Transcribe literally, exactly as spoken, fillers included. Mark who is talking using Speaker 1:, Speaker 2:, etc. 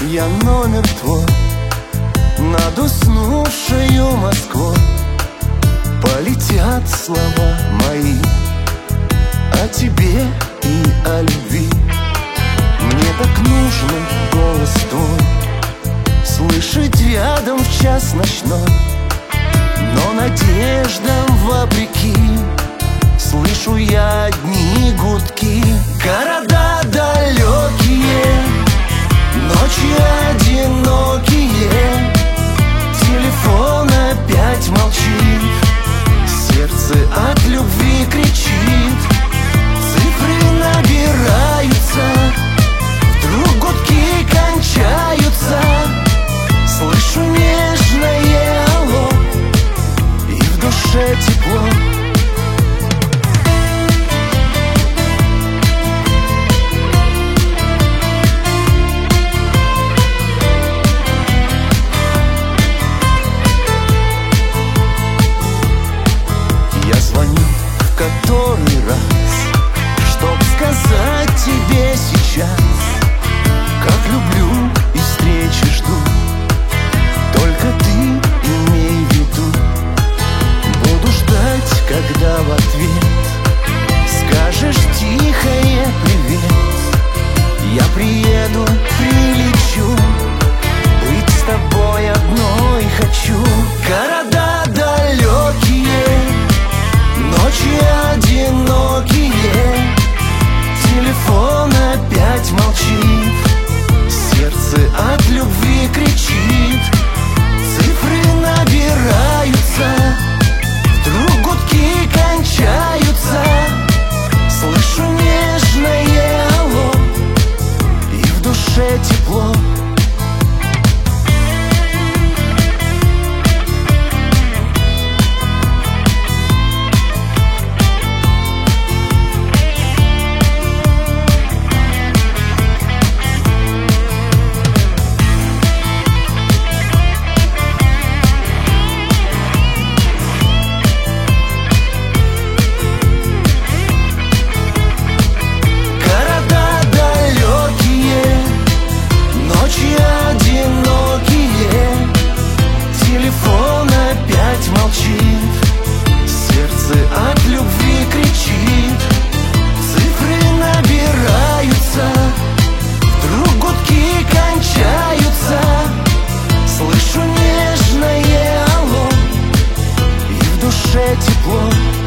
Speaker 1: я номер твой. Над уснувшею Москвой полетят слова мои о тебе и о любви. Мне так нужен голос твой слышать рядом в час ночной, но надеждам вопреки слышу я одни гудки. Города далекие, ночи одинокие, телефон опять молчит, сердце от любви кричит. Цифры набираются, вдруг гудки кончаются. Слышу нежное алло, и в душе тепло. Я звоню в который раз, чтоб сказать тебе сейчас, как люблю и встречи жду. Только ты имей в виду, буду ждать, когда в ответ скажешь тихое привет. Я приеду, прилечу, быть с тобой одной хочу. Города далекие, ночи одинокие, телефон опять молчит, сердце от любви кричит. Цифры набираются, вдруг гудки кончаются. Слышу нежное алло, и в душе тепло. Телефон опять молчит, сердце от любви кричит. Цифры набираются, вдруг гудки кончаются. Слышу нежное алло, и в душе тепло.